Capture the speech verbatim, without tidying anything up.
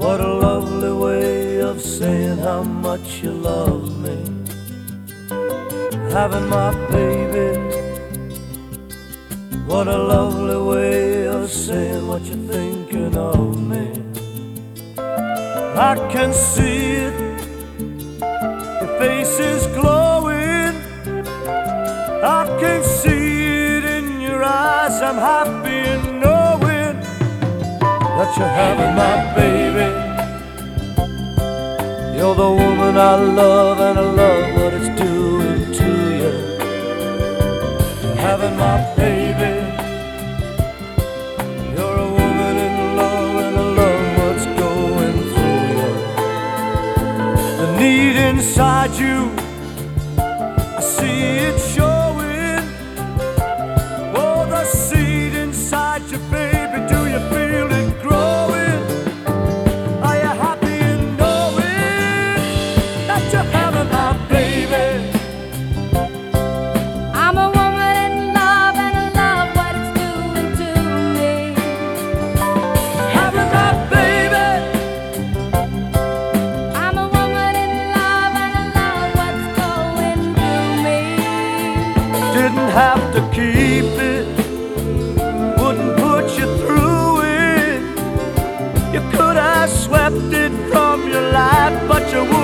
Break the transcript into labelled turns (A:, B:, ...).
A: What a lovely way of saying how much you love me. Having my baby. What a lovely way of saying what you're thinking of me. I can see it, your face is glowing. I can see it in your eyes. I'm happy in knowing that you're having my baby. You're the woman I love, and I love what it's doing to you. You're having my baby. You're a woman in love, and I love what's going through you. The need inside you, I see it showing. Oh, the seed inside you, baby, do you feel it growing? Are you happy in knowing that you're having my baby?
B: I'm a woman in love, and I love what it's doing to me.
A: Having my baby.
B: I'm a woman in love, and I love what's going through me.
A: Didn't have to keep it, wouldn't put you through it. You could have swept it from your life, but you wouldn't.